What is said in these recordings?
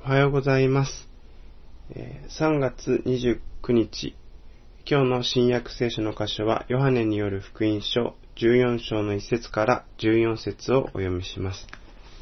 おはようございます。3月29日、今日の新約聖書の箇所は、ヨハネによる福音書14章の1節から14節をお読みします。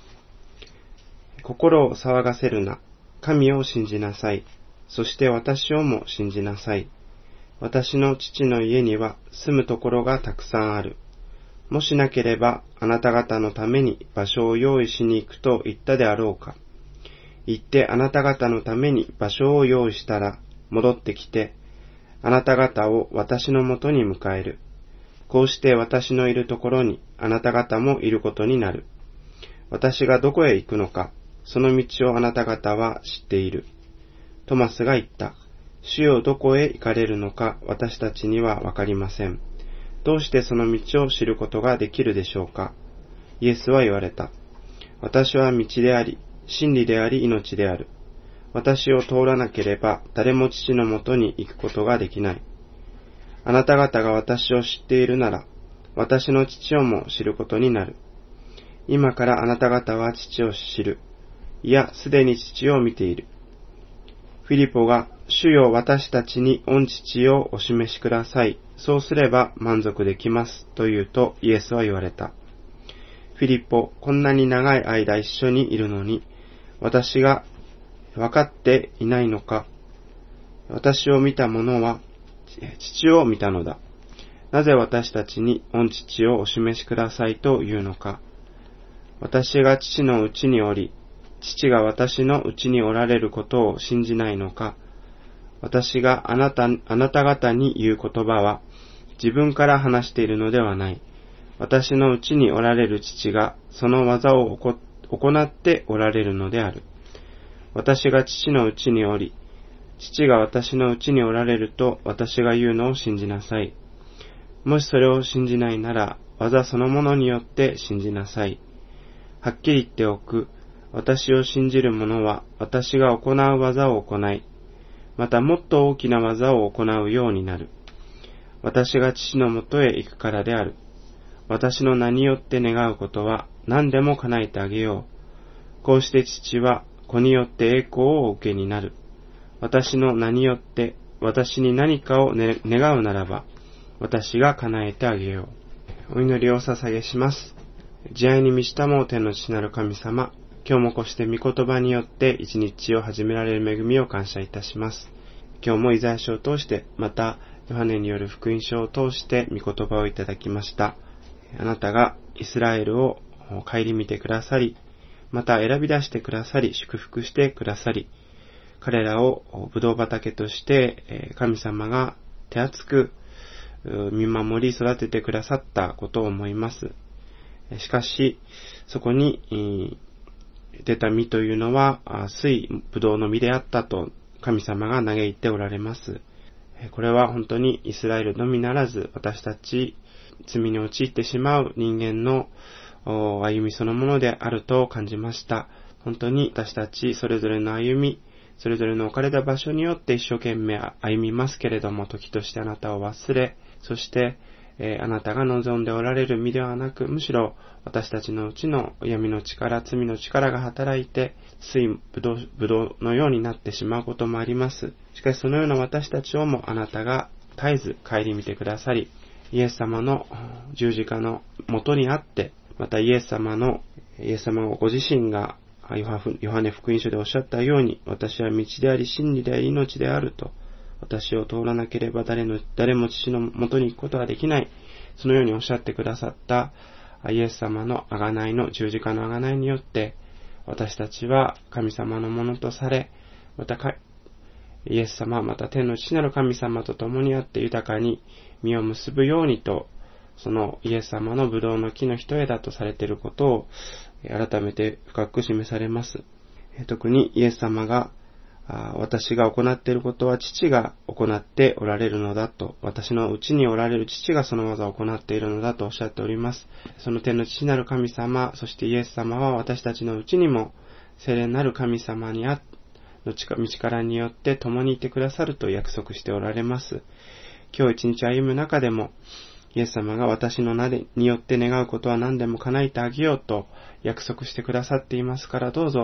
心を騒がせるな。神を信じなさい。そして私をも信じなさい。私の父の家には住むところがたくさんある。もしなければ、あなた方のために場所を用意しに行くと言ったであろうか。行ってあなた方のために場所を用意したら、戻ってきて、あなた方を私のもとに迎える。こうして私のいるところにあなた方もいることになる。私がどこへ行くのか、その道をあなた方は知っている。トマスが言った。主よ、どこへ行かれるのか私たちにはわかりません。どうしてその道を知ることができるでしょうか。イエスは言われた。私は道であり、真理であり命である。私を通らなければ誰も父のもとに行くことができない。あなた方が私を知っているなら、私の父をも知ることになる。今からあなた方は父を知る。いや、すでに父を見ている。フィリポが、主よ、私たちに御父をお示しください。そうすれば満足できます。と言うとイエスは言われた。フィリポ、こんなに長い間一緒にいるのに、私が分かっていないのか。私を見た者は父を見たのだ。なぜ私たちに御父をお示しくださいというのか。私が父のうちにおり、父が私のうちにおられることを信じないのか。私があなた方に言う言葉は自分から話しているのではない。私のうちにおられる父がその技を行っておられるのである。私が父のうちにおり、父が私のうちにおられると私が言うのを信じなさい。もしそれを信じないなら、技そのものによって信じなさい。はっきり言っておく。私を信じる者は私が行う技を行い、またもっと大きな技を行うようになる。私が父のもとへ行くからである。私の名によって願うことは何でも叶えてあげよう。こうして父は子によって栄光をお受けになる。私の名によって私に何かを、願うならば、私が叶えてあげよう。お祈りを捧げします。慈愛に満ちたもう天の父なる神様、今日もこうして御言葉によって一日を始められる恵みを感謝いたします。今日もイザヤ書を通して、またヨハネによる福音書を通して御言葉をいただきました。あなたがイスラエルを顧みてくださり、また選び出してくださり、祝福してくださり、彼らをブドウ畑として神様が手厚く見守り育ててくださったことを思います。しかし、そこに出た実というのは水ブドウの実であったと神様が嘆いておられます。これは本当にイスラエルのみならず、私たち罪に陥ってしまう人間の歩みそのものであると感じました。本当に私たちそれぞれの歩み、それぞれの置かれた場所によって一生懸命歩みますけれども、時としてあなたを忘れ、そしてあなたが望んでおられる身ではなく、むしろ私たちのうちの闇の力、罪の力が働いて、水ぶどうのようになってしまうこともあります。しかしそのような私たちをもあなたが絶えず顧みてくださり、イエス様の十字架の元にあって、またイエス様をご自身がヨハネ福音書でおっしゃったように、私は道であり真理であり命であると、私を通らなければ誰も父の元に行くことができない。そのようにおっしゃってくださったイエス様の贖いの十字架の贖いによって、私たちは神様のものとされ、またイエス様、また天の父なる神様と共にあって豊かに実を結ぶようにと、そのイエス様のブドウの木の一枝とされていることを改めて深く示されます。特にイエス様が私が行っていることは父が行っておられるのだと、私のうちにおられる父がその技を行っているのだとおっしゃっております。その天の父なる神様、そしてイエス様は私たちのうちにも聖霊なる神様の道からによって共にいてくださると約束しておられます。今日一日歩む中でも、イエス様が私の名によって願うことは何でも叶えてあげようと約束してくださっていますから、どうぞ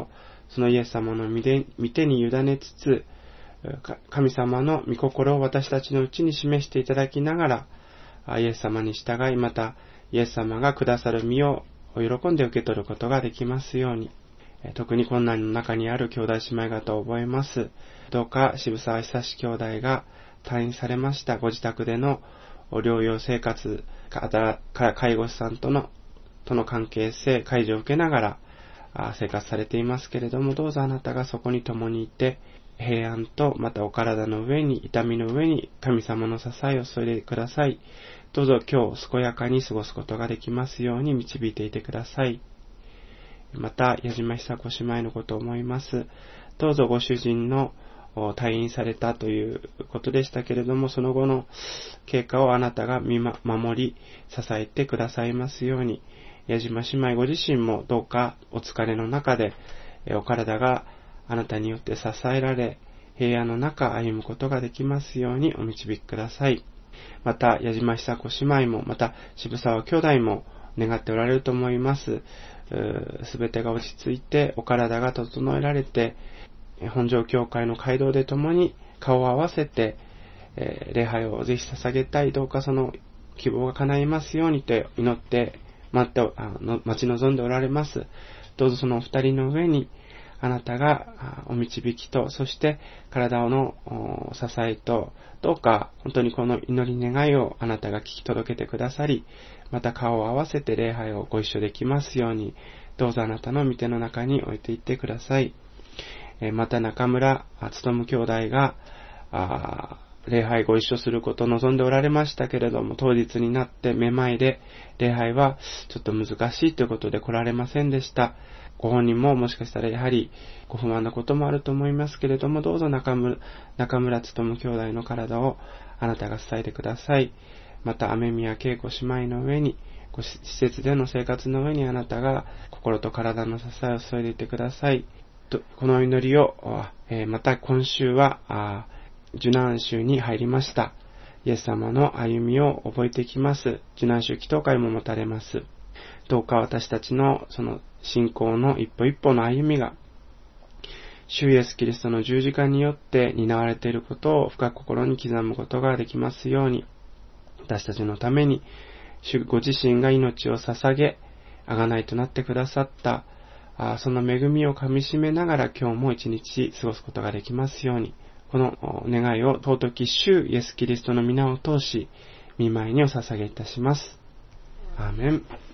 そのイエス様の御手に委ねつつ、神様の御心を私たちのうちに示していただきながら、イエス様に従い、またイエス様がくださる身を喜んで受け取ることができますように。特に困難の中にある兄弟姉妹方を覚えます。どうか渋沢久志兄弟が退院されましたご自宅での療養生活、介護士さんとの関係性、介助を受けながら生活されていますけれども、どうぞあなたがそこに共にいて、平安とまたお体の上に、痛みの上に神様の支えを添えてください。どうぞ今日健やかに過ごすことができますように導いていてください。また、矢島久子姉妹のことを思います。どうぞご主人の退院されたということでしたけれども、その後の経過をあなたが守り、支えてくださいますように、矢島姉妹ご自身もどうかお疲れの中で、お体があなたによって支えられ、平安の中歩むことができますようにお導きください。また、矢島久子姉妹も、また渋沢兄弟も願っておられると思います。すべてが落ち着いて、お体が整えられて、本庄教会の街道で共に顔を合わせて、礼拝をぜひ捧げたい。どうかその希望が叶いますようにと祈って待ち望んでおられます。どうぞそのお二人の上にあなたがお導きと、そして体の支えと、どうか本当にこの祈り願いをあなたが聞き届けてくださり、また顔を合わせて礼拝をご一緒できますように、どうぞあなたの御手の中に置いていってください。また中村勉兄弟が礼拝ご一緒することを望んでおられましたけれども、当日になってめまいで礼拝はちょっと難しいということで来られませんでした。ご本人ももしかしたらやはりご不満なこともあると思いますけれども、どうぞ中村勉兄弟の体をあなたが支えてください。また雨宮恵子姉妹の上に、施設での生活の上にあなたが心と体の支えを添えていてください。この祈りを、また今週は受難週に入りました。イエス様の歩みを覚えていきます。受難週祈祷会も持たれます。どうか私たちのその信仰の一歩一歩の歩みが、主イエスキリストの十字架によって担われていることを深く心に刻むことができますように、私たちのために主ご自身が命を捧げ、贖いとなってくださったその恵みをかみしめながら今日も一日過ごすことができますように、この願いを尊き主イエスキリストの皆を通し、御前にお捧げいたします。アーメン。